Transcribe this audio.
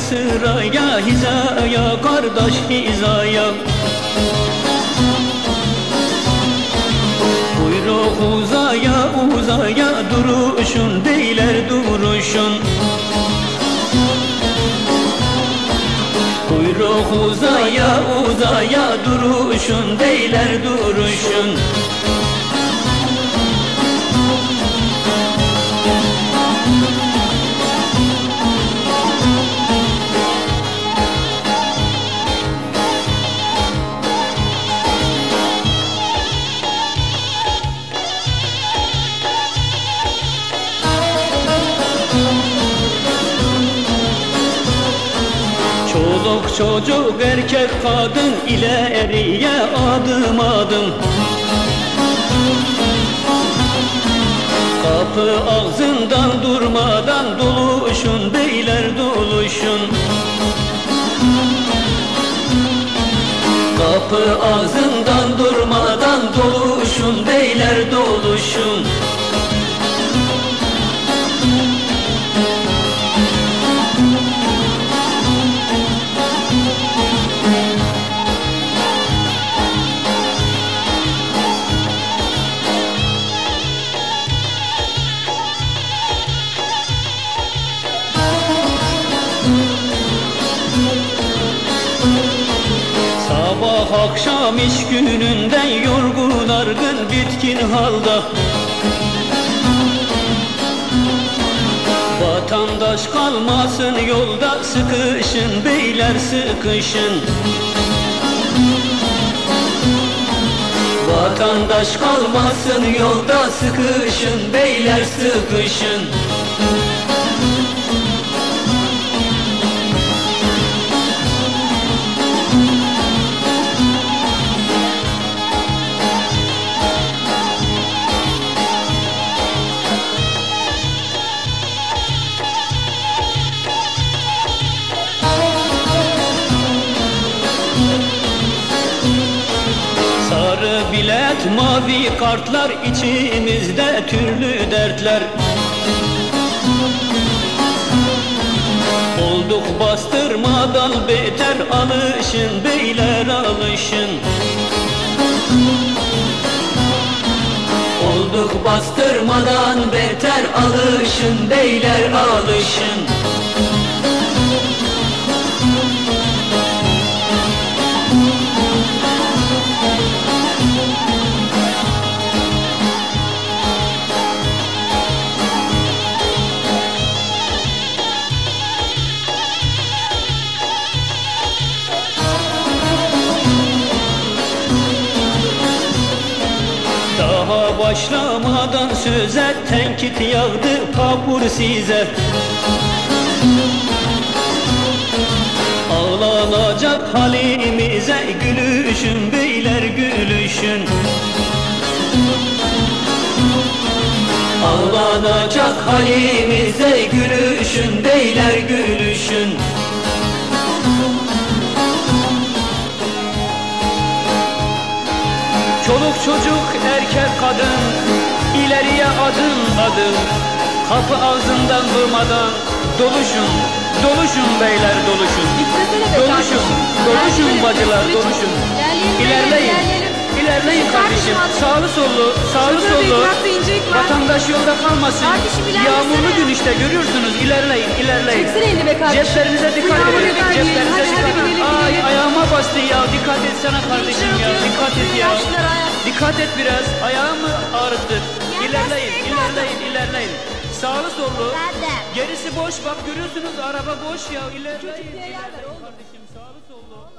sıraya, hizaya kardeş hizaya. Kuyruk uzaya uzaya duruşun beyler duruşun. Kuyruk uzaya uzaya duruşun beyler duruşun. Çoluk çocuk erkek kadın ileriye adım adım. Kapı ağzından durmadan doluşun beyler doluşun. Kapı ağzından durmadan doluşun beyler doluşun. Sabah akşam iş gününden yorgun argın bitkin halda. Vatandaş kalmasın yolda, sıkışın beyler sıkışın. Vatandaş kalmasın yolda, sıkışın beyler sıkışın. Sarı bilet, mavi kartlar, içimizde türlü dertler. Olduk bastırmadan beter, alışın beyler alışın. Olduk bastırmadan beter, alışın beyler alışın. Daha başlamadan söze tenkit yağdı papur size. Ağlanacak halimize gülüşün beyler gülüşün. Ağlanacak halimize gülüşün beyler gülüşün. Çoluk çocuk erkek kadın ileriye adım adım. Kapı ağzından durmadan doluşun, doluşun beyler doluşun. Doluşun, doluşun bacılar doluşun. İlerleyin, ilerleyin kardeşim. Sağlı sollu, sağlı sollu. Vatandaş yolda kalmasın. Yağmurlu gün işte görüyorsunuz, ilerleyin, ilerleyin. Ceplerinize dikkat edin, ceplerinize dikkat edin. Ay ayağıma bastı ya, dikkat etsene kardeşim ya, dikkat et ya. Dikkat et biraz, ayağımı ağrıttın. İlerleyin, ilerleyin, ilerleyin. Sağlı sollu, gerisi boş, bak görüyorsunuz araba boş ya, ilerleyin. Kardeşim sağlı